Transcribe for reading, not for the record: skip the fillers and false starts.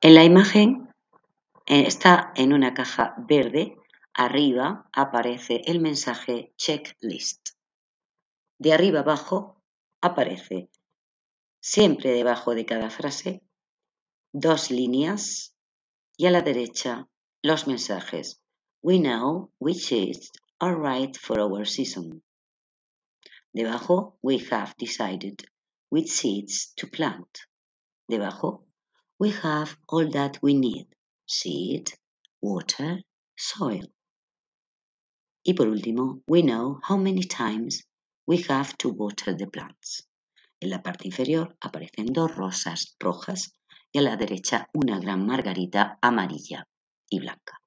En la imagen está en una caja verde. Arriba aparece el mensaje checklist. De arriba abajo aparece, siempre debajo de cada frase, 2 líneas y a la derecha los mensajes. We know which seeds are right for our season. Debajo, we have decided which seeds to plant. Debajo, we have all that we need: seed, water, soil. Y por último, we know how many times we have to water the plants. En la parte inferior aparecen 2 rosas rojas y a la derecha una gran margarita amarilla y blanca.